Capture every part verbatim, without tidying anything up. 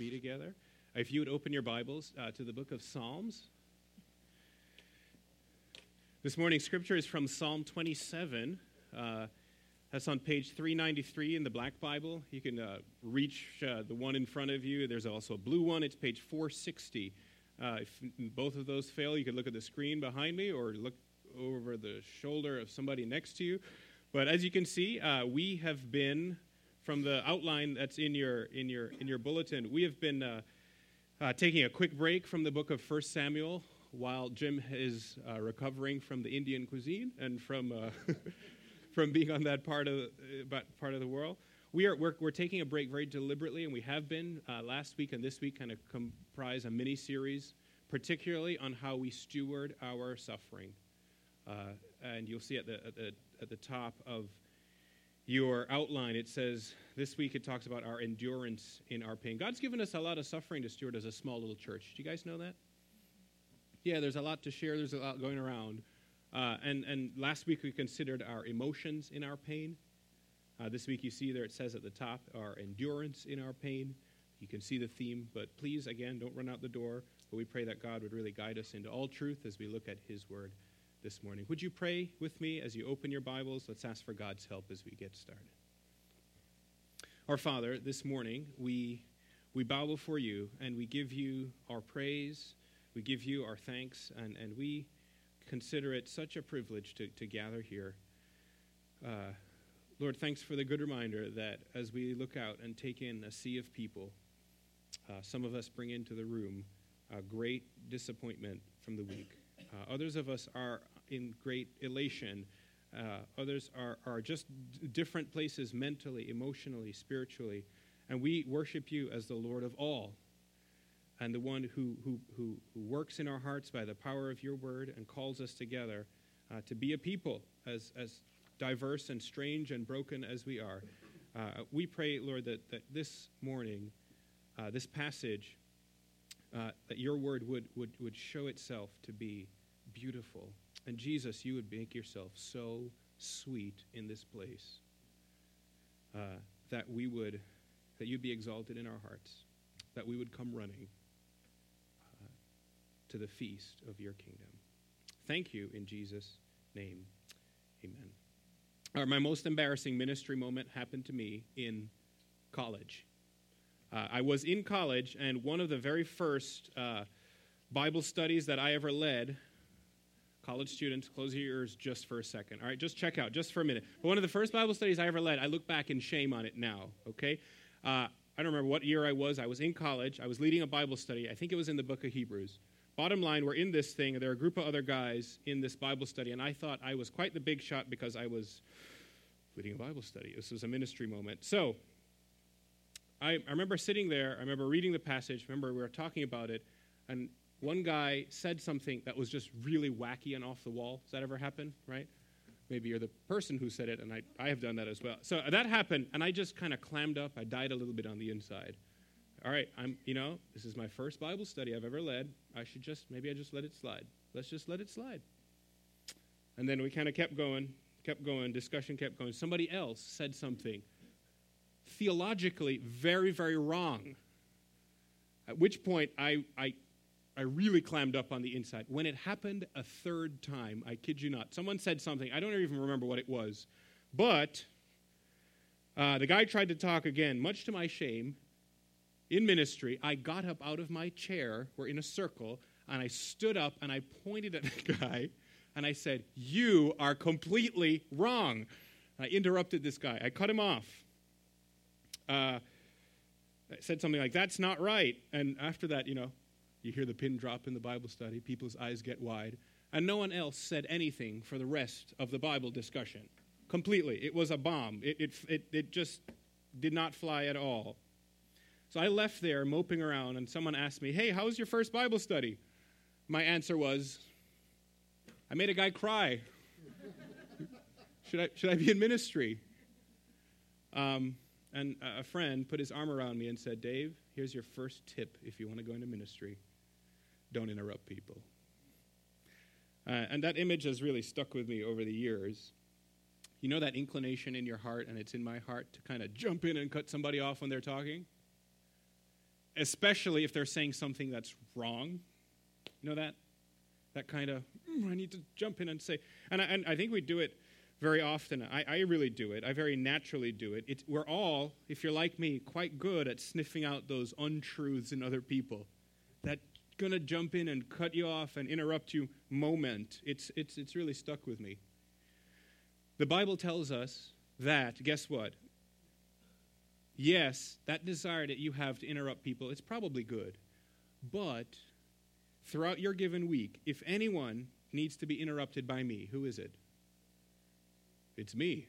be together. If you would open your Bibles uh, to the book of Psalms. This morning's scripture is from Psalm twenty-seven. Uh, that's on page three ninety-three in the Black Bible. You can uh, reach uh, the one in front of you. There's also a blue one. It's page four sixty. Uh, if both of those fail, you can look at the screen behind me or look over the shoulder of somebody next to you. But as you can see, uh, we have been, from the outline that's in your in your in your bulletin, we have been uh, uh, taking a quick break from the book of First Samuel while Jim is uh, recovering from the Indian cuisine and from uh, from being on that part of uh, part of the world. We are we're, we're taking a break very deliberately, and we have been uh, last week and this week kind of comprise a mini series, particularly on how we steward our suffering. Uh, and you'll see at the, at the at the top of your outline, it says, this week it talks about our endurance in our pain. God's given us a lot of suffering to steward as a small little church. Do you guys know that? Yeah, there's a lot to share. There's a lot going around. Uh, and, and last week we considered our emotions in our pain. Uh, this week you see there it says at the top, our endurance in our pain. You can see the theme, but please, again, don't run out the door. But we pray that God would really guide us into all truth as we look at his word this morning. Would you pray with me as you open your Bibles? Let's ask for God's help as we get started. Our Father, this morning we we bow before you and we give you our praise, we give you our thanks, and, and we consider it such a privilege to, to gather here. Uh, Lord, thanks for the good reminder that as we look out and take in a sea of people, uh, some of us bring into the room a great disappointment from the week. Uh, others of us are in great elation. Uh, others are, are just d- different places mentally, emotionally, spiritually. And we worship you as the Lord of all and the one who, who, who, who works in our hearts by the power of your word and calls us together uh, to be a people as, as diverse and strange and broken as we are. Uh, we pray, Lord, that, that this morning, uh, this passage, uh, that your word would, would, would show itself to be beautiful. And Jesus, you would make yourself so sweet in this place uh, that we would, that you'd be exalted in our hearts, that we would come running uh, to the feast of your kingdom. Thank you in Jesus' name. Amen. All right, my most embarrassing ministry moment happened to me in college. Uh, I was in college, and one of the very first uh, Bible studies that I ever led. College students, close your ears just for a second. All right, just check out, just for a minute. But one of the first Bible studies I ever led, I look back in shame on it now, okay? Uh, I don't remember what year I was. I was in college. I was leading a Bible study. I think it was in the book of Hebrews. Bottom line, we're in this thing, and there are a group of other guys in this Bible study, and I thought I was quite the big shot because I was leading a Bible study. This was a ministry moment. So I, I remember sitting there. I remember reading the passage. I remember we were talking about it, and one guy said something that was just really wacky and off the wall. Does that ever happen, right? Maybe you're the person who said it, and I, I have done that as well. So that happened, and I just kind of clammed up. I died a little bit on the inside. All right, I'm, you know, this is my first Bible study I've ever led. I should just, maybe I just let it slide. Let's just let it slide. And then we kind of kept going, kept going, discussion kept going. Somebody else said something theologically very, very wrong, at which point I, I, I really clammed up on the inside. When it happened a third time, I kid you not, someone said something. I don't even remember what it was. But uh, the guy tried to talk again, much to my shame. In ministry, I got up out of my chair. We're in a circle. And I stood up and I pointed at the guy. And I said, you are completely wrong. I interrupted this guy. I cut him off. Uh, I said something like, that's not right. And after that, you know, you hear the pin drop in the Bible study. People's eyes get wide. And no one else said anything for the rest of the Bible discussion. Completely. It was a bomb. It, it, it, it just did not fly at all. So I left there moping around, and someone asked me, hey, how was your first Bible study? My answer was, I made a guy cry. should I should I be in ministry? Um, and a friend put his arm around me and said, Dave, here's your first tip if you want to go into ministry. Don't interrupt people. Uh, and that image has really stuck with me over the years. You know that inclination in your heart, and it's in my heart, to kind of jump in and cut somebody off when they're talking? especially if they're saying something that's wrong. You know that? That kind of, mm, I need to jump in and say, and I, and I think we do it very often. I, I really do it. I very naturally do it. It's, we're all, if you're like me, quite good at sniffing out those untruths in other people. That going to jump in and cut you off and interrupt you moment. It's, it's, it's really stuck with me. The Bible tells us that, guess what? Yes, that desire that you have to interrupt people, it's probably good. But throughout your given week, if anyone needs to be interrupted by me, who is it? It's me.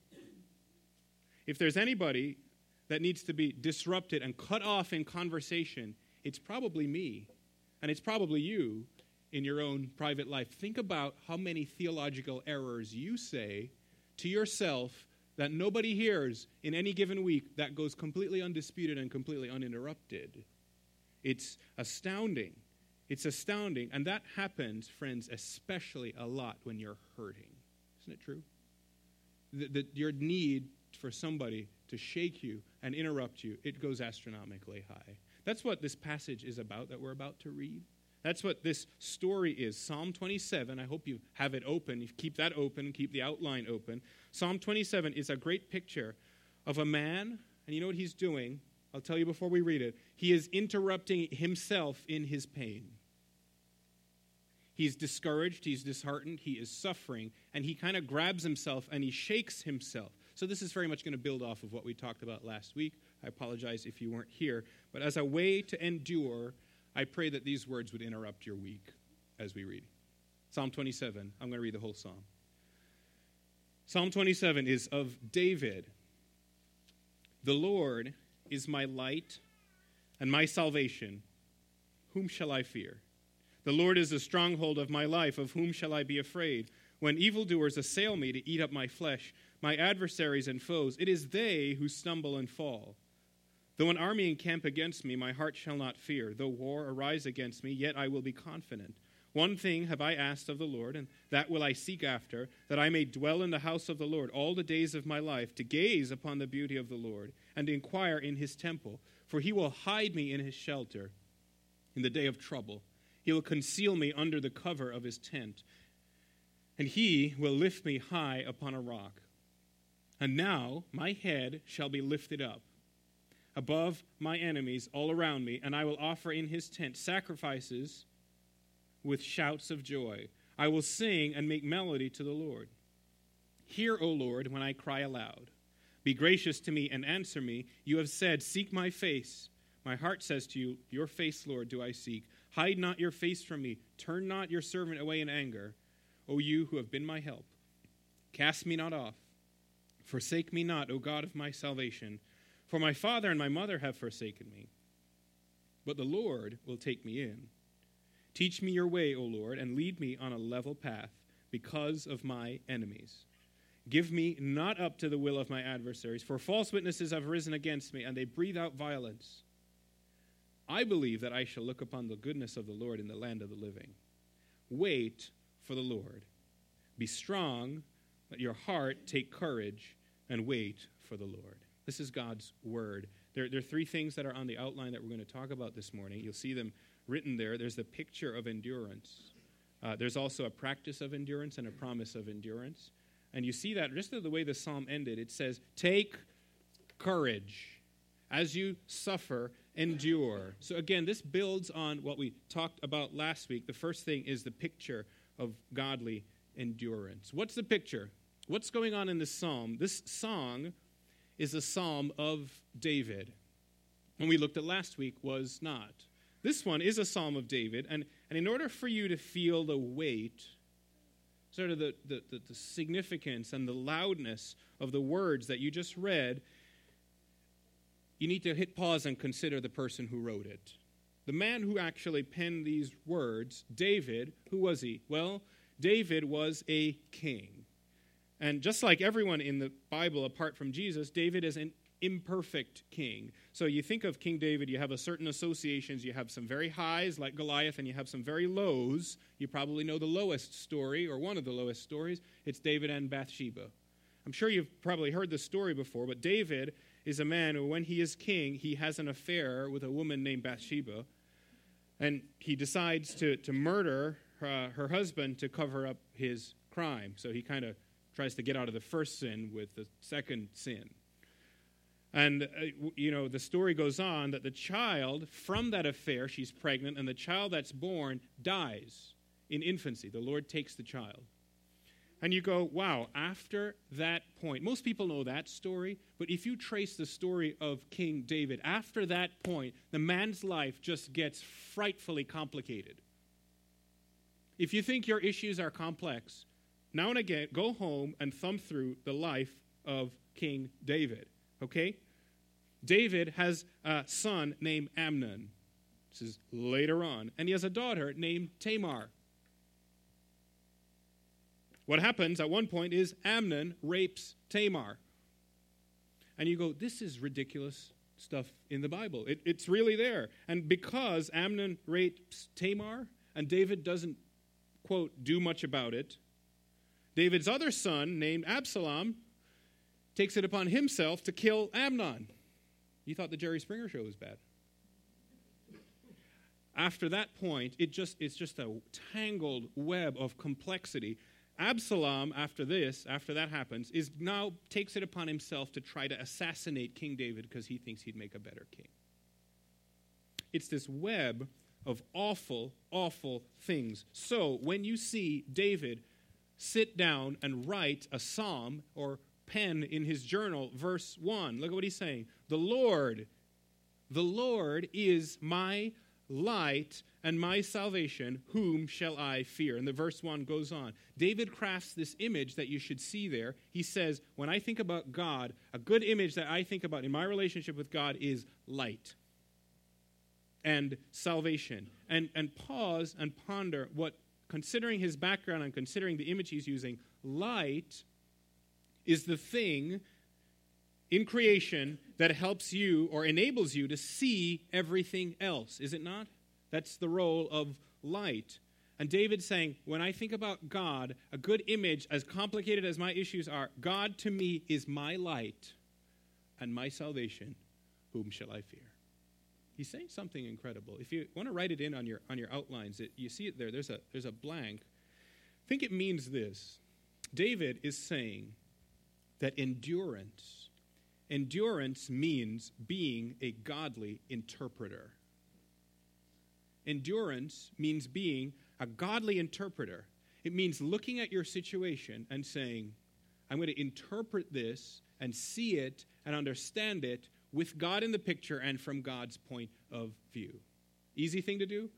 If there's anybody that needs to be disrupted and cut off in conversation, it's probably me. And it's probably you in your own private life. Think about how many theological errors you say to yourself that nobody hears in any given week that goes completely undisputed and completely uninterrupted. It's astounding. It's astounding. And that happens, friends, especially a lot when you're hurting. Isn't it true? That, that your need for somebody to shake you and interrupt you, it goes astronomically high. That's what this passage is about that we're about to read. That's what this story is. Psalm twenty-seven, I hope you have it open. You keep that open, keep the outline open. Psalm twenty-seven is a great picture of a man, and you know what he's doing? I'll tell you before we read it. He is interrupting himself in his pain. He's discouraged, he's disheartened, he is suffering, and he kind of grabs himself and he shakes himself. So this is very much going to build off of what we talked about last week. I apologize if you weren't here. But as a way to endure, I pray that these words would interrupt your week as we read. Psalm twenty-seven, I'm going to read the whole psalm. Psalm twenty-seven is of David. The Lord is my light and my salvation. Whom shall I fear? The Lord is the stronghold of my life. Of whom shall I be afraid? When evildoers assail me to eat up my flesh, my adversaries and foes, it is they who stumble and fall. Though an army encamp against me, my heart shall not fear. Though war arise against me, yet I will be confident. One thing have I asked of the Lord, and that will I seek after, that I may dwell in the house of the Lord all the days of my life, to gaze upon the beauty of the Lord, and inquire in his temple. For he will hide me in his shelter in the day of trouble. He will conceal me under the cover of his tent, and he will lift me high upon a rock. And now my head shall be lifted up above my enemies all around me, and I will offer in his tent sacrifices with shouts of joy. I will sing and make melody to the Lord. Hear, O Lord, when I cry aloud. Be gracious to me and answer me. You have said, seek my face. My heart says to you, your face, Lord, do I seek. Hide not your face from me. Turn not your servant away in anger. O you who have been my help, cast me not off. Forsake me not, O God of my salvation. For my father and my mother have forsaken me, but the Lord will take me in. Teach me your way, O Lord, and lead me on a level path because of my enemies. Give me not up to the will of my adversaries, for false witnesses have risen against me, and they breathe out violence. I believe that I shall look upon the goodness of the Lord in the land of the living. Wait for the Lord. Be strong, let your heart take courage, and wait for the Lord. This is God's word. There, there are three things that are on the outline that we're going to talk about this morning. You'll see them written there. There's the picture of endurance. Uh, there's also a practice of endurance and a promise of endurance. And you see that just the way the psalm ended. It says, take courage. As you suffer, endure. So again, this builds on what we talked about last week. The first thing is the picture of godly endurance. What's the picture? What's going on in this psalm? This song is a psalm of David. When we looked at last week, was not. This one is a psalm of David, and, and in order for you to feel the weight, sort of the, the, the, the significance and the loudness of the words that you just read, you need to hit pause and consider the person who wrote it. The man who actually penned these words, David, who was he? Well, David was a king. And just like everyone in the Bible, apart from Jesus, David is an imperfect king. So you think of King David, you have a certain associations. You have some very highs, like Goliath, and you have some very lows. You probably know the lowest story, or one of the lowest stories. It's David and Bathsheba. I'm sure you've probably heard this story before, but David is a man who, when he is king, he has an affair with a woman named Bathsheba, and he decides to, to murder uh, her husband to cover up his crime. So he kind of tries to get out of the first sin with the second sin. And, uh, you know, the story goes on that the child from that affair, she's pregnant, and the child that's born dies in infancy. The Lord takes the child. And you go, wow, after that point, most people know that story, but if you trace the story of King David, after that point, the man's life just gets frightfully complicated. If you think your issues are complex, now and again, go home and thumb through the life of King David, okay? David has a son named Amnon. This is later on. And he has a daughter named Tamar. What happens at one point is Amnon rapes Tamar. And you go, this is ridiculous stuff in the Bible. It, it's really there. And because Amnon rapes Tamar and David doesn't, quote, do much about it, David's other son, named Absalom, takes it upon himself to kill Amnon. You thought the Jerry Springer show was bad. After that point, it just it's just a tangled web of complexity. Absalom, after this, after that happens, is now takes it upon himself to try to assassinate King David because he thinks he'd make a better king. It's this web of awful, awful things. So when you see David sit down and write a psalm or pen in his journal, verse one, look at what he's saying. The Lord, the Lord is my light and my salvation, whom shall I fear? And the verse one goes on. David crafts this image that you should see there. He says, when I think about God, a good image that I think about in my relationship with God is light and salvation. And, and pause and ponder what, considering his background and considering the image he's using, light is the thing in creation that helps you or enables you to see everything else, is it not? That's the role of light. And David's saying, when I think about God, a good image, as complicated as my issues are, God to me is my light and my salvation. Whom shall I fear? He's saying something incredible. If you want to write it in on your on your outlines, it, you see it there. There's a there's a blank. I think it means this. David is saying that endurance, endurance means being a godly interpreter. Endurance means being a godly interpreter. It means looking at your situation and saying, I'm going to interpret this and see it and understand it with God in the picture and from God's point of view. Easy thing to do?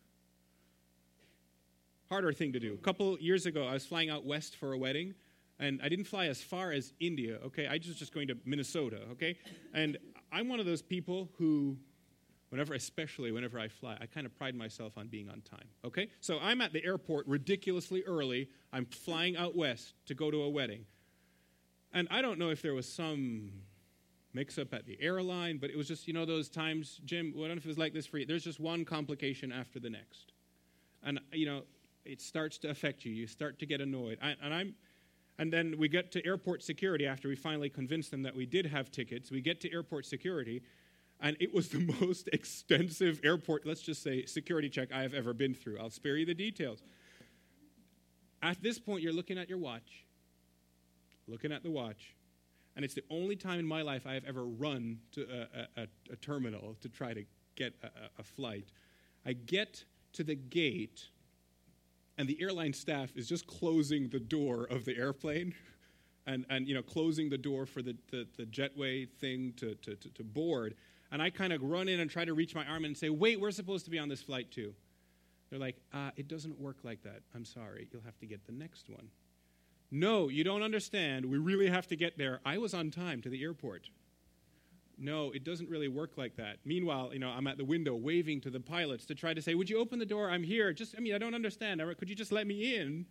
Harder thing to do. A couple years ago, I was flying out west for a wedding, and I didn't fly as far as India, okay? I was just going to Minnesota, okay? And I'm one of those people who, whenever, especially whenever I fly, I kind of pride myself on being on time, okay? So I'm at the airport ridiculously early. I'm flying out west to go to a wedding. And I don't know if there was some mix-up at the airline, but it was just, you know, those times, Jim, I don't know if it was like this for you. There's just one complication after the next. And, you know, it starts to affect you. You start to get annoyed. I, and I'm, and then we get to airport security after we finally convinced them that we did have tickets. We get to airport security, and it was the most extensive airport, let's just say, security check I have ever been through. I'll spare you the details. At this point, you're looking at your watch, looking at the watch, and it's the only time in my life I have ever run to a, a, a terminal to try to get a, a flight. I get to the gate, and the airline staff is just closing the door of the airplane and, and you know, closing the door for the, the, the jetway thing to, to, to, to board. And I kind of run in and try to reach my arm and say, wait, we're supposed to be on this flight too. They're like, uh, it doesn't work like that. I'm sorry. You'll have to get the next one. No, you don't understand. We really have to get there. I was on time to the airport. No, it doesn't really work like that. Meanwhile, you know, I'm at the window waving to the pilots to try to say, would you open the door? I'm here. Just, I mean, I don't understand. Could you just let me in?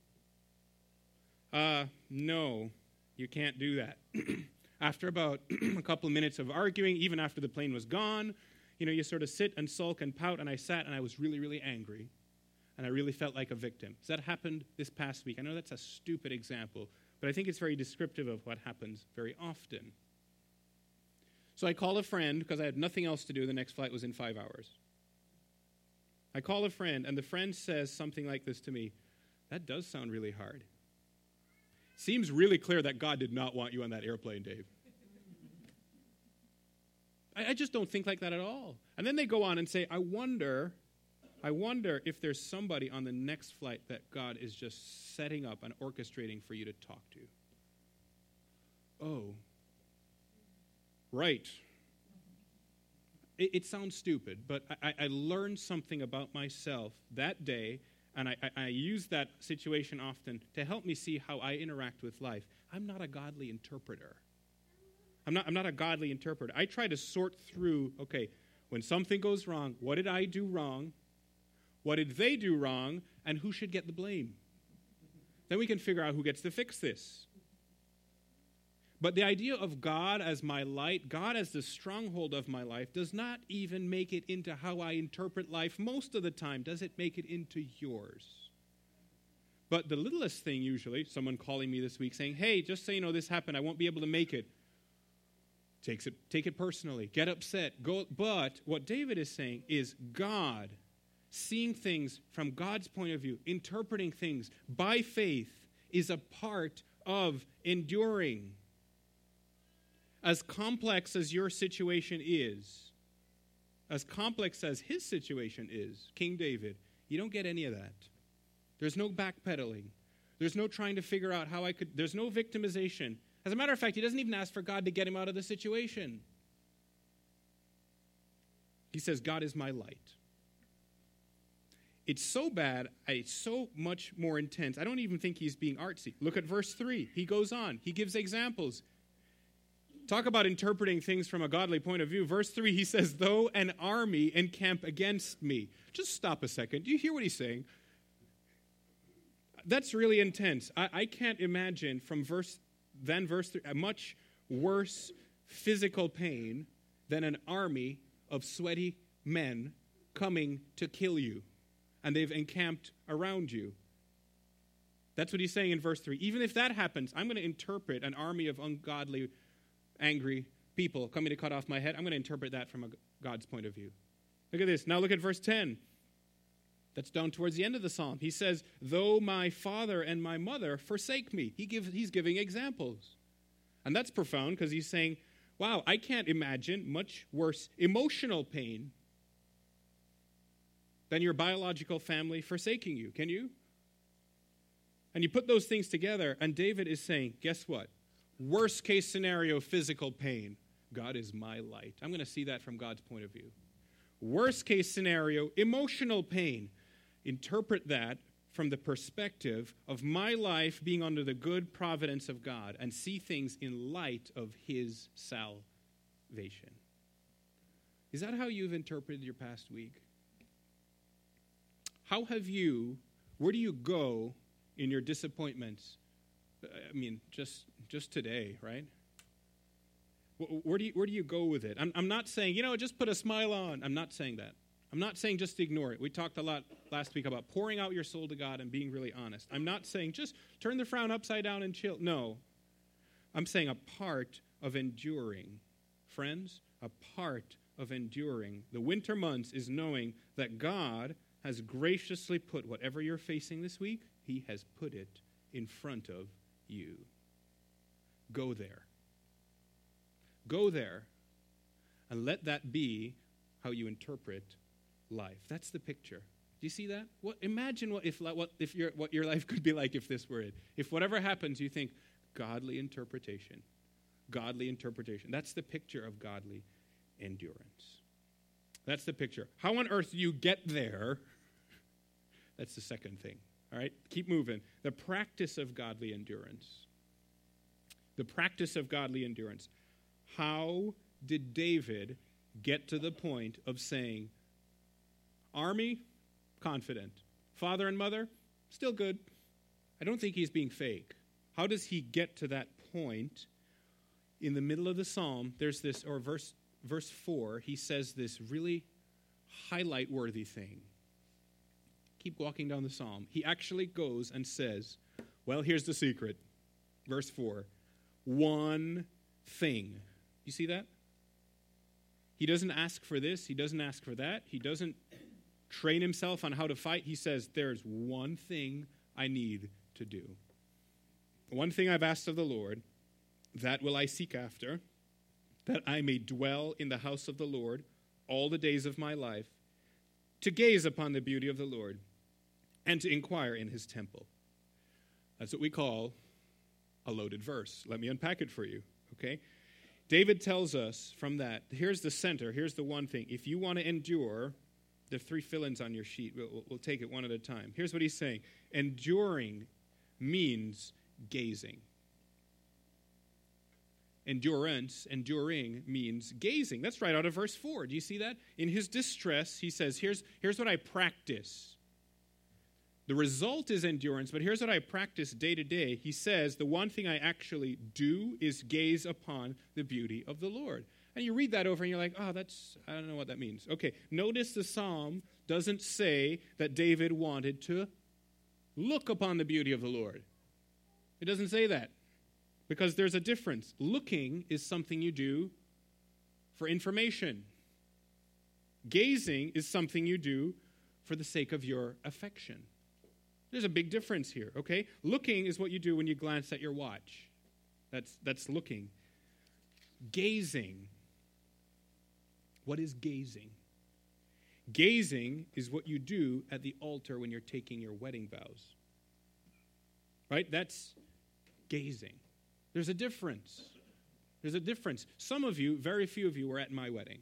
Uh, no, you can't do that. After about a couple of minutes of arguing, even after the plane was gone, you know, you sort of sit and sulk and pout, and I sat and I was really, really angry. And I really felt like a victim. Has that happened this past week? I know that's a stupid example, but I think it's very descriptive of what happens very often. So I call a friend because I had nothing else to do. The next flight was in five hours. I call a friend, and the friend says something like this to me. That does sound really hard. Seems really clear that God did not want you on that airplane, Dave. I, I just don't think like that at all. And then they go on and say, I wonder, I wonder if there's somebody on the next flight that God is just setting up and orchestrating for you to talk to. Oh. Right. It, it sounds stupid, but I, I learned something about myself that day, and I, I, I use that situation often to help me see how I interact with life. I'm not a godly interpreter. I'm not, I'm not a godly interpreter. I try to sort through, okay, when something goes wrong, what did I do wrong? What did they do wrong? And who should get the blame? Then we can figure out who gets to fix this. But the idea of God as my light, God as the stronghold of my life, does not even make it into how I interpret life most of the time. Does it make it into yours? But the littlest thing usually, someone calling me this week saying, hey, just so you know this happened, I won't be able to make it. Takes it, take it personally, get upset. Go. But what David is saying is God, seeing things from God's point of view, interpreting things by faith, is a part of enduring. As complex as your situation is, as complex as his situation is, King David, you don't get any of that. There's no backpedaling. There's no trying to figure out how I could, there's no victimization. As a matter of fact, he doesn't even ask for God to get him out of the situation. He says, God is my light. It's so bad, it's so much more intense. I don't even think he's being artsy. Look at verse three. He goes on. He gives examples. Talk about interpreting things from a godly point of view. Verse three, he says, though an army encamp against me. Just stop a second. Do you hear what he's saying? That's really intense. I, I can't imagine from verse, then verse three, a much worse physical pain than an army of sweaty men coming to kill you. And they've encamped around you. That's what he's saying in verse three. Even if that happens, I'm going to interpret an army of ungodly angry people coming to cut off my head. I'm going to interpret that from a God's point of view. Look at this. Now look at verse ten. That's down towards the end of the psalm. He says, though my father and my mother forsake me. He gives, he's giving examples. And that's profound because he's saying, wow, I can't imagine much worse emotional pain than your biological family forsaking you. Can you? And you put those things together, and David is saying, guess what? Worst case scenario, physical pain. God is my light. I'm going to see that from God's point of view. Worst case scenario, emotional pain. Interpret that from the perspective of my life being under the good providence of God and see things in light of his salvation. Is that how you've interpreted your past week? How have you, where do you go in your disappointments? I mean, just just today, right? Where do you, where do you go with it? I'm, I'm not saying, you know, just put a smile on. I'm not saying that. I'm not saying just ignore it. We talked a lot last week about pouring out your soul to God and being really honest. I'm not saying just turn the frown upside down and chill. No. I'm saying a part of enduring. Friends, a part of enduring the winter months is knowing that God has graciously put whatever you're facing this week, he has put it in front of you. Go there. Go there and let that be how you interpret life. That's the picture. Do you see that? What, imagine what if what if your what your life could be like if this were it. If whatever happens, you think godly interpretation. Godly interpretation. That's the picture of godly endurance. That's the picture. How on earth do you get there? That's the second thing. All right? Keep moving. The practice of godly endurance. The practice of godly endurance. How did David get to the point of saying, army, confident. Father and mother, still good. I don't think he's being fake. How does he get to that point? In the middle of the psalm, there's this, or verse verse four, he says this really highlight-worthy thing. Keep walking down the psalm. He actually goes and says, well, here's the secret. Verse four, one thing. You see that? He doesn't ask for this. He doesn't ask for that. He doesn't train himself on how to fight. He says, there's one thing I need to do. One thing I've asked of the Lord, that will I seek after, that I may dwell in the house of the Lord all the days of my life, to gaze upon the beauty of the Lord, and to inquire in his temple. That's what we call a loaded verse. Let me unpack it for you, okay? David tells us from that, here's the center, here's the one thing. If you want to endure, there are three fill-ins on your sheet. We'll, we'll take it one at a time. Here's what he's saying. Enduring means gazing. Endurance, enduring means gazing. That's right out of verse four. Do you see that? In his distress, he says, here's, here's what I practice. The result is endurance, but here's what I practice day to day. He says, the one thing I actually do is gaze upon the beauty of the Lord. And you read that over and you're like, oh, that's, I don't know what that means. Okay, notice the psalm doesn't say that David wanted to look upon the beauty of the Lord. It doesn't say that. Because there's a difference. Looking is something you do for information. Gazing is something you do for the sake of your affection. There's a big difference here, okay? Looking is what you do when you glance at your watch. That's, that's looking. Gazing. What is gazing? Gazing is what you do at the altar when you're taking your wedding vows. Right? That's gazing. There's a difference. There's a difference. Some of you, very few of you, were at my wedding.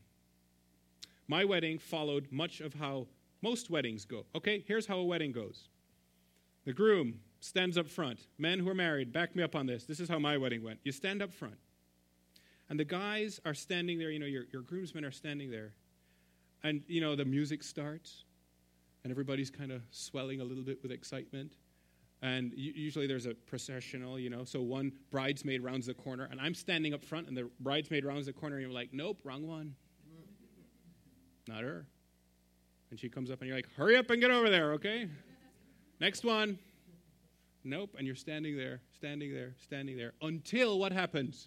My wedding followed much of how most weddings go. Okay, here's how a wedding goes. The groom stands up front. Men who are married, back me up on this. This is how my wedding went. You stand up front. And the guys are standing there, you know, your, your groomsmen are standing there. And, you know, the music starts. And everybody's kind of swelling a little bit with excitement. And usually there's a processional, you know, so one bridesmaid rounds the corner, and I'm standing up front, and the bridesmaid rounds the corner, and you're like, nope, wrong one. Not her. And she comes up, and you're like, hurry up and get over there, okay? Next one. Nope, and you're standing there, standing there, standing there, until what happens?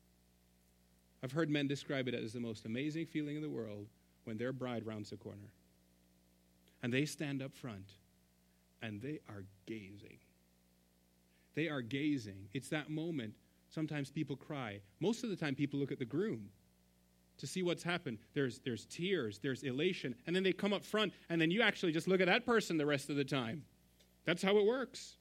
I've heard men describe it as the most amazing feeling in the world when their bride rounds the corner. And they stand up front. And they are gazing. They are gazing. It's that moment. Sometimes people cry. Most of the time, people look at the groom to see what's happened. There's, there's tears. There's elation. And then they come up front, and then you actually just look at that person the rest of the time. That's how it works.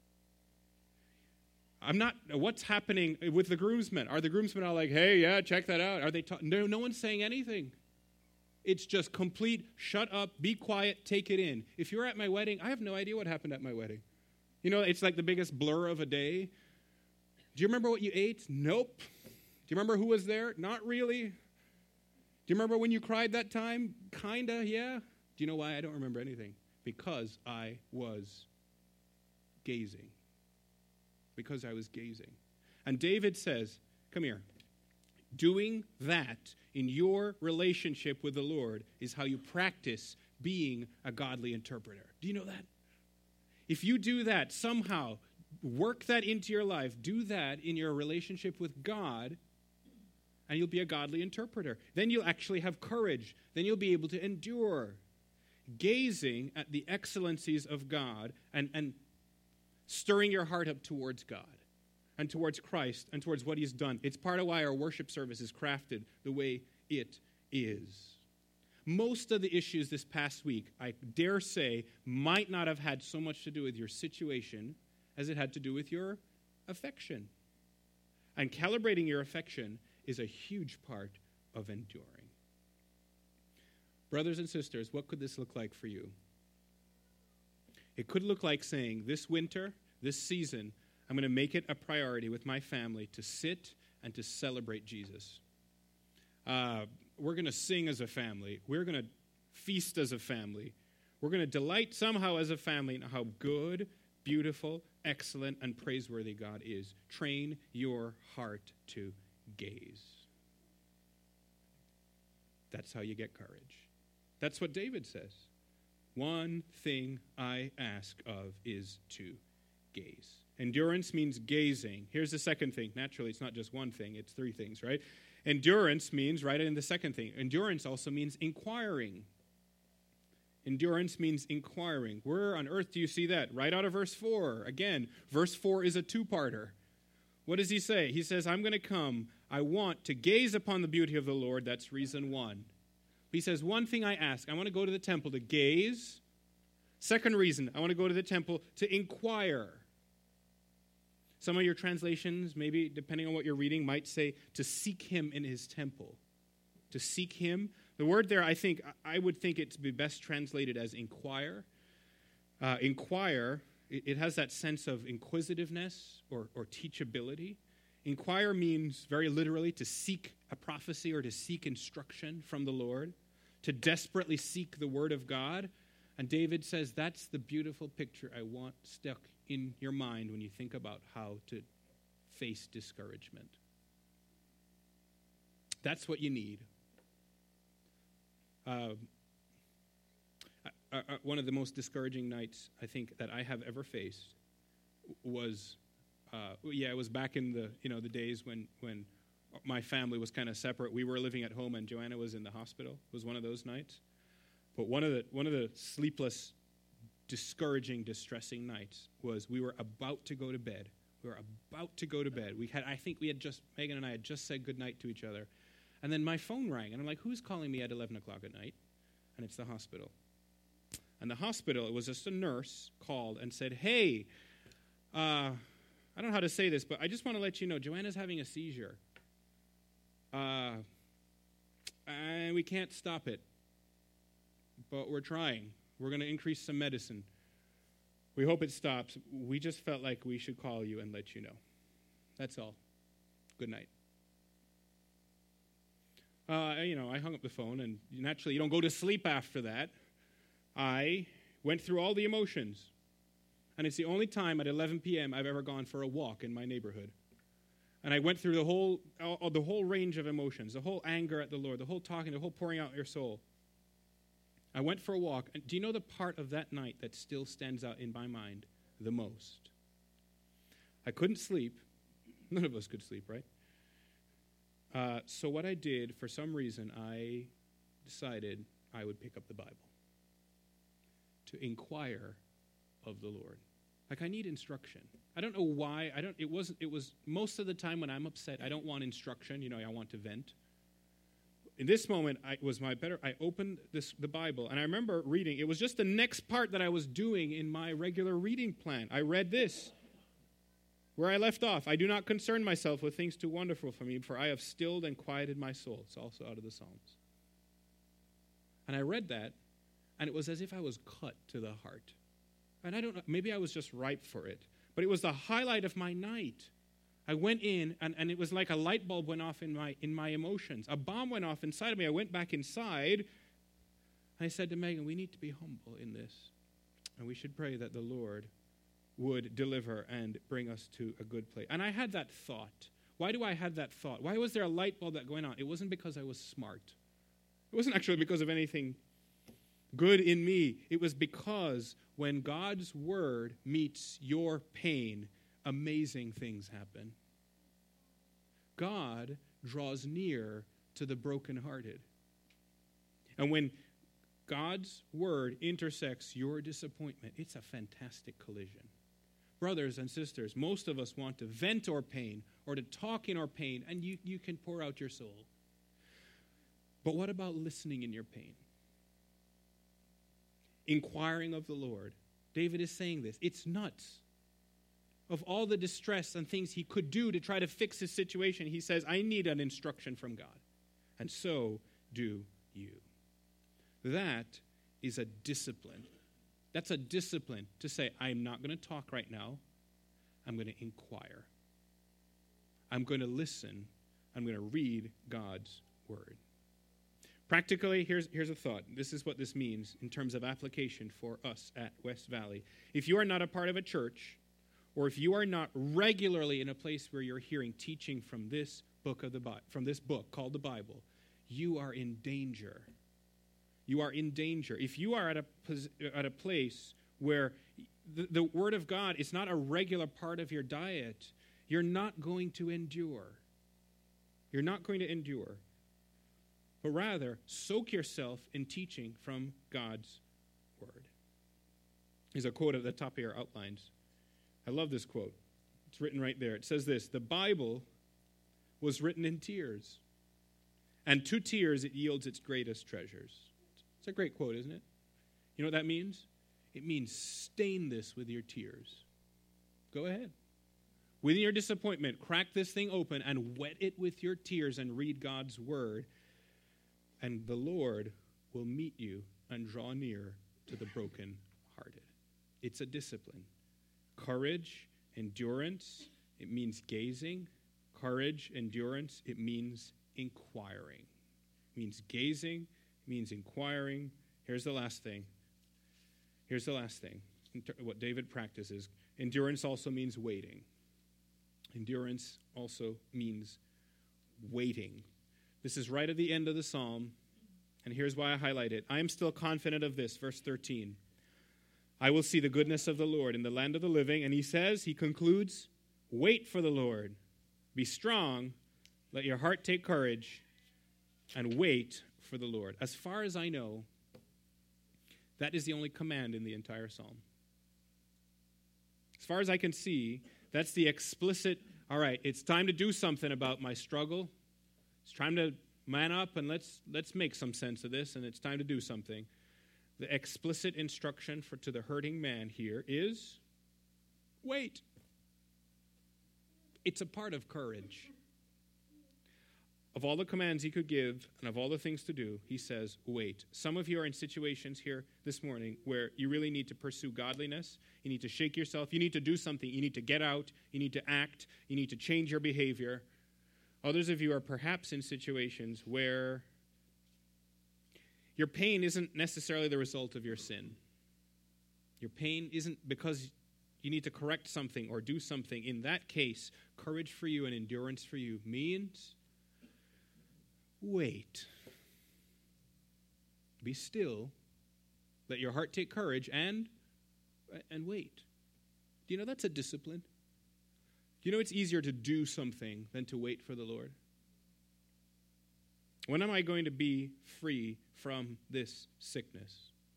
I'm not, what's happening with the groomsmen? Are the groomsmen all like, hey, yeah, check that out? Are they talking? No, no one's saying anything. It's just complete, shut up, be quiet, take it in. If you're at my wedding, I have no idea what happened at my wedding. You know, it's like the biggest blur of a day. Do you remember what you ate? Nope. Do you remember who was there? Not really. Do you remember when you cried that time? Kinda, yeah. Do you know why I don't remember anything? Because I was gazing. Because I was gazing. And David says, come here. Doing that in your relationship with the Lord is how you practice being a godly interpreter. Do you know that? If you do that, somehow, work that into your life, do that in your relationship with God, and you'll be a godly interpreter. Then you'll actually have courage. Then you'll be able to endure. Gazing at the excellencies of God and, and stirring your heart up towards God. And towards Christ, and towards what he's done. It's part of why our worship service is crafted the way it is. Most of the issues this past week, I dare say, might not have had so much to do with your situation as it had to do with your affection. And calibrating your affection is a huge part of enduring. Brothers and sisters, what could this look like for you? It could look like saying, this winter, this season, I'm going to make it a priority with my family to sit and to celebrate Jesus. Uh, we're going to sing as a family. We're going to feast as a family. We're going to delight somehow as a family in how good, beautiful, excellent, and praiseworthy God is. Train your heart to gaze. That's how you get courage. That's what David says. One thing I ask of is to gaze. Endurance means gazing. Here's the second thing. Naturally, it's not just one thing. It's three things, right? Endurance means, right in the second thing, endurance also means inquiring. Endurance means inquiring. Where on earth do you see that? Right out of verse four. Again, verse four is a two-parter. What does he say? He says, I'm going to come. I want to gaze upon the beauty of the Lord. That's reason one. He says, one thing I ask, I want to go to the temple to gaze. Second reason, I want to go to the temple to inquire. Some of your translations, maybe depending on what you're reading, might say to seek him in his temple. To seek him. The word there, I think, I would think it to be best translated as inquire. Uh, inquire, it, it has that sense of inquisitiveness or, or teachability. Inquire means, very literally, to seek a prophecy or to seek instruction from the Lord, to desperately seek the word of God. And David says, that's the beautiful picture I want stuck in your mind when you think about how to face discouragement. That's what you need. Uh, uh, uh, one of the most discouraging nights, I think, that I have ever faced was, uh, yeah, it was back in the, you know, the days when, when my family was kind of separate. We were living at home and Joanna was in the hospital. It was one of those nights. But one of the one of the sleepless, discouraging, distressing nights was we were about to go to bed. We were about to go to bed. We had, I think we had just, Megan and I had just said goodnight to each other. And then my phone rang, and I'm like, who's calling me at eleven o'clock at night? And it's the hospital. And the hospital, it was just a nurse, called and said, hey, uh, I don't know how to say this, but I just want to let you know, Joanna's having a seizure. Uh, and we can't stop it. But we're trying. We're going to increase some medicine. We hope it stops. We just felt like we should call you and let you know. That's all. Good night. Uh, you know, I hung up the phone, and naturally you don't go to sleep after that. I went through all the emotions, and it's the only time at eleven p.m. I've ever gone for a walk in my neighborhood. And I went through the whole, all, the whole range of emotions, the whole anger at the Lord, the whole talking, the whole pouring out your soul. I went for a walk, and do you know the part of that night that still stands out in my mind the most? I couldn't sleep. None of us could sleep, right? Uh, so what I did, for some reason, I decided I would pick up the Bible to inquire of the Lord. Like, I need instruction. I don't know why. I don't. It wasn't. It was most of the time when I'm upset, I don't want instruction. You know, I want to vent. In this moment, I was my better. I opened this the Bible, and I remember reading. It was just the next part that I was doing in my regular reading plan. I read this. Where I left off, I do not concern myself with things too wonderful for me, for I have stilled and quieted my soul. It's also out of the Psalms. And I read that, and it was as if I was cut to the heart. And I don't know, maybe I was just ripe for it, but it was the highlight of my night. I went in, and, and it was like a light bulb went off in my in my emotions. A bomb went off inside of me. I went back inside, and I said to Megan, we need to be humble in this, and we should pray that the Lord would deliver and bring us to a good place. And I had that thought. Why do I have that thought? Why was there a light bulb that going on? It wasn't because I was smart. It wasn't actually because of anything good in me. It was because when God's word meets your pain, amazing things happen. God draws near to the brokenhearted. And when God's word intersects your disappointment, it's a fantastic collision. Brothers and sisters, most of us want to vent our pain or to talk in our pain, and you, you can pour out your soul. But what about listening in your pain? Inquiring of the Lord. David is saying this. It's nuts. Of all the distress and things he could do to try to fix his situation, he says, I need an instruction from God. And so do you. That is a discipline. That's a discipline to say, I'm not going to talk right now. I'm going to inquire. I'm going to listen. I'm going to read God's word. Practically, here's, here's a thought. This is what this means in terms of application for us at West Valley. If you are not a part of a church, or if you are not regularly in a place where you're hearing teaching from this book of the Bible, from this book called the Bible, you are in danger. You are in danger. If you are at a at a place where the, the Word of God is not a regular part of your diet, you're not going to endure. you're not going to endure. But rather, soak yourself in teaching from God's word. There's a quote at the top of your outlines. I love this quote. It's written right there. It says this: the Bible was written in tears, and to tears it yields its greatest treasures. It's a great quote, isn't it? You know what that means? It means stain this with your tears. Go ahead. With your disappointment, crack this thing open and wet it with your tears and read God's word. And the Lord will meet you and draw near to the brokenhearted. It's a discipline. Courage, endurance, it means gazing. Courage, endurance, it means inquiring. It means gazing, it means inquiring. Here's the last thing. Here's the last thing. What David practices. Endurance also means waiting. Endurance also means waiting. This is right at the end of the psalm, and here's why I highlight it. I am still confident of this, verse thirteen. I will see the goodness of the Lord in the land of the living. And he says, he concludes, wait for the Lord. Be strong, let your heart take courage, and wait for the Lord. As far as I know, that is the only command in the entire psalm. As far as I can see, that's the explicit, all right, it's time to do something about my struggle. It's time to man up and let's let's make some sense of this, and it's time to do something. The explicit instruction for to the hurting man here is wait. It's a part of courage. Of all the commands he could give and of all the things to do, he says, wait. Some of you are in situations here this morning where you really need to pursue godliness. You need to shake yourself. You need to do something. You need to get out. You need to act. You need to change your behavior. Others of you are perhaps in situations where your pain isn't necessarily the result of your sin. Your pain isn't because you need to correct something or do something. In that case, courage for you and endurance for you means wait. Be still. Let your heart take courage and, and wait. Do you know that's a discipline? Do you know it's easier to do something than to wait for the Lord? When am I going to be free from this sickness?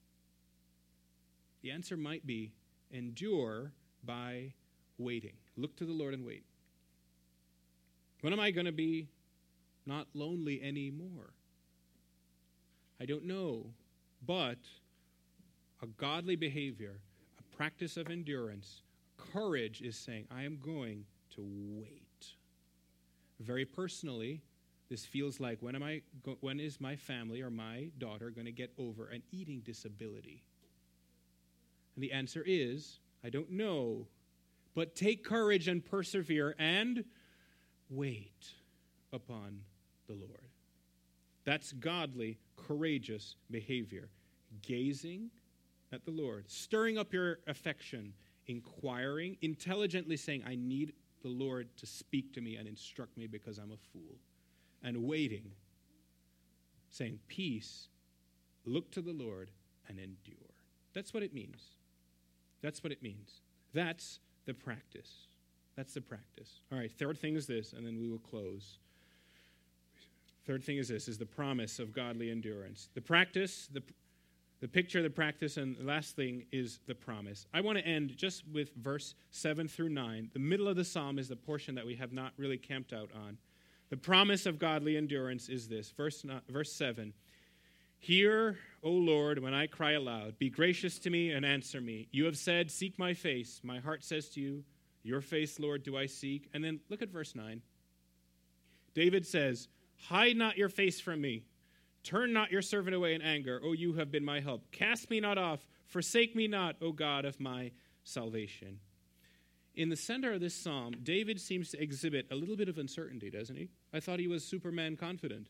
The answer might be endure by waiting. Look to the Lord and wait. When am I going to be not lonely anymore? I don't know, but a godly behavior, a practice of endurance, courage is saying, I am going to wait. Very personally, this feels like, when am I? Go- when is my family or my daughter going to get over an eating disability? And the answer is, I don't know, but take courage and persevere and wait upon the Lord. That's godly, courageous behavior. Gazing at the Lord, stirring up your affection, inquiring, intelligently saying, I need the Lord to speak to me and instruct me because I'm a fool. And waiting, saying, peace, look to the Lord and endure. That's what it means. That's what it means. That's the practice. That's the practice. All right, third thing is this, and then we will close. Third thing is this, is the promise of godly endurance. The practice, the, the picture, the practice, and the last thing is the promise. I want to end just with verse seven through nine. The middle of the psalm is the portion that we have not really camped out on. The promise of godly endurance is this, verse, verse seven. Hear, O Lord, when I cry aloud. Be gracious to me and answer me. You have said, seek my face. My heart says to you, your face, Lord, do I seek. And then look at verse nine. David says, hide not your face from me. Turn not your servant away in anger. O you have been my help. Cast me not off. Forsake me not, O God of my salvation. In the center of this psalm, David seems to exhibit a little bit of uncertainty, doesn't he? I thought he was Superman confident.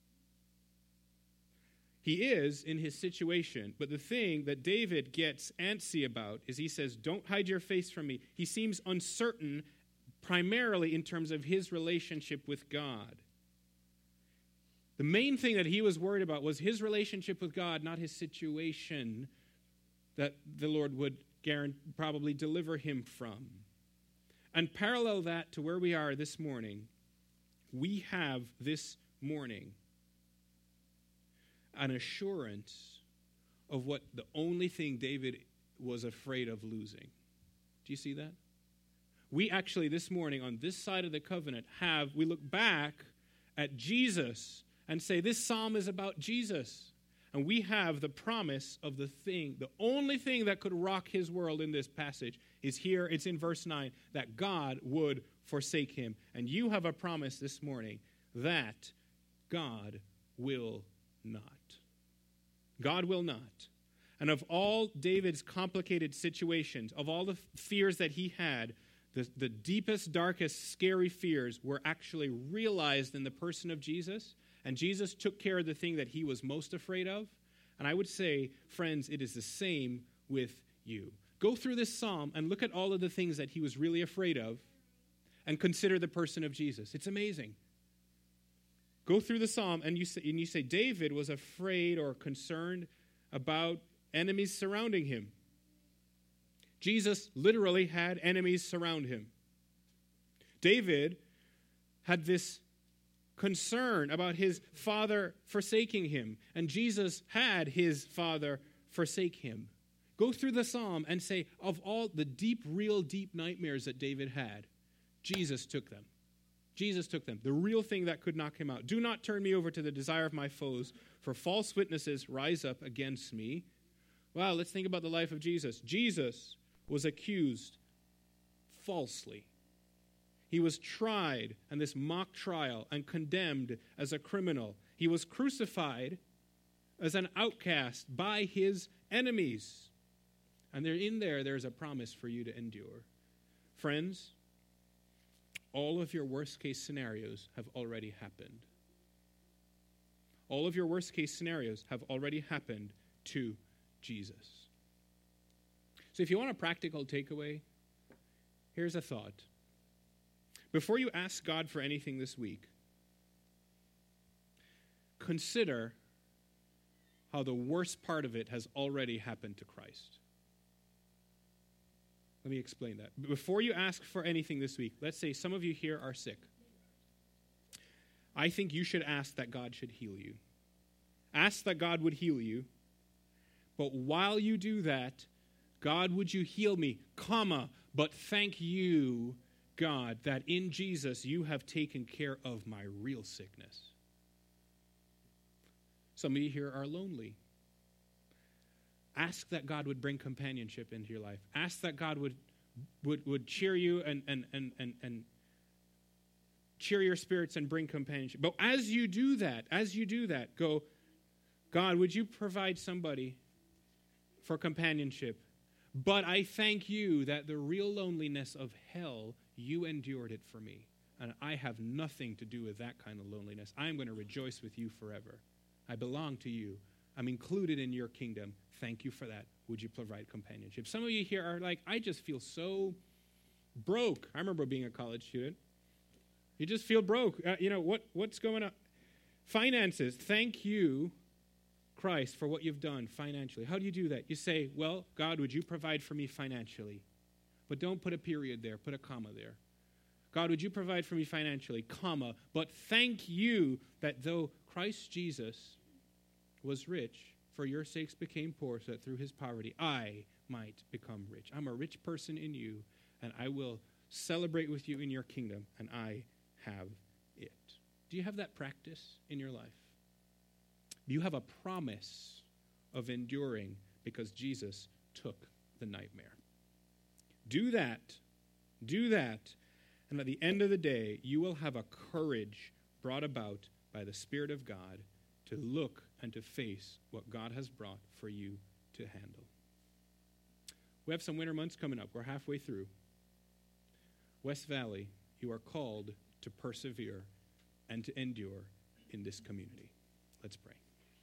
He is in his situation, but the thing that David gets antsy about is he says, don't hide your face from me. He seems uncertain primarily in terms of his relationship with God. The main thing that he was worried about was his relationship with God, not his situation that the Lord would guarantee, probably deliver him from. And parallel that to where we are this morning, we have this morning an assurance of what the only thing David was afraid of losing. Do you see that? We actually this morning on this side of the covenant have, we look back at Jesus and say this psalm is about Jesus. And we have the promise of the thing, the only thing that could rock his world in this passage is here, it's in verse nine, that God would forsake him. And you have a promise this morning that God will not. God will not. And of all David's complicated situations, of all the fears that he had, the, the deepest, darkest, scary fears were actually realized in the person of Jesus. And Jesus took care of the thing that he was most afraid of. And I would say, friends, it is the same with you. Go through this psalm and look at all of the things that he was really afraid of and consider the person of Jesus. It's amazing. Go through the psalm and you say, and you say David was afraid or concerned about enemies surrounding him. Jesus literally had enemies surround him. David had this concern about his father forsaking him, and Jesus had his father forsake him. Go through the psalm and say, of all the deep, real deep nightmares that David had, Jesus took them. Jesus took them. The real thing that could knock him out. Do not turn me over to the desire of my foes, for false witnesses rise up against me. Wow, let's think about the life of Jesus. Jesus was accused falsely. He was tried in this mock trial and condemned as a criminal. He was crucified as an outcast by his enemies. And there, in there, there's a promise for you to endure. Friends, all of your worst-case scenarios have already happened. All of your worst-case scenarios have already happened to Jesus. So if you want a practical takeaway, here's a thought. Before you ask God for anything this week, consider how the worst part of it has already happened to Christ. Let me explain that. Before you ask for anything this week, let's say some of you here are sick. I think you should ask that God should heal you. Ask that God would heal you. But while you do that, God, would you heal me, comma, but thank you, God, that in Jesus you have taken care of my real sickness. Some of you here are lonely. Ask that God would bring companionship into your life. Ask that God would would, would cheer you and, and, and, and, and cheer your spirits and bring companionship. But as you do that, as you do that, go, God, would you provide somebody for companionship? But I thank you that the real loneliness of hell, you endured it for me. And I have nothing to do with that kind of loneliness. I'm going to rejoice with you forever. I belong to you. I'm included in your kingdom. Thank you for that. Would you provide companionship? Some of you here are like, I just feel so broke. I remember being a college student. You just feel broke. Uh, you know, what what's going on? Finances. Thank you, Christ, for what you've done financially. How do you do that? You say, well, God, would you provide for me financially? But don't put a period there. Put a comma there. God, would you provide for me financially, comma, but thank you that though Christ Jesus was rich, for your sakes became poor, so that through his poverty I might become rich. I'm a rich person in you, and I will celebrate with you in your kingdom, and I have it. Do you have that practice in your life? Do you have a promise of enduring because Jesus took the nightmare? Do that. Do that. And at the end of the day, you will have a courage brought about by the Spirit of God to look and to face what God has brought for you to handle. We have some winter months coming up. We're halfway through. West Valley, you are called to persevere and to endure in this community. Let's pray.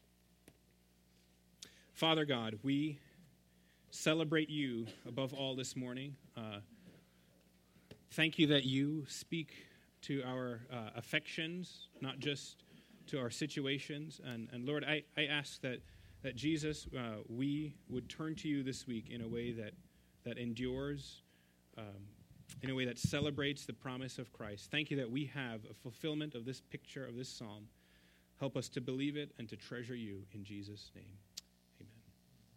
Father God, we celebrate you above all this morning. Uh, thank you that you speak to our uh, affections, not just to our situations. And, and Lord, I, I ask that, that Jesus, uh, we would turn to you this week in a way that, that endures, um, in a way that celebrates the promise of Christ. Thank you that we have a fulfillment of this picture of this psalm. Help us to believe it and to treasure you in Jesus' name.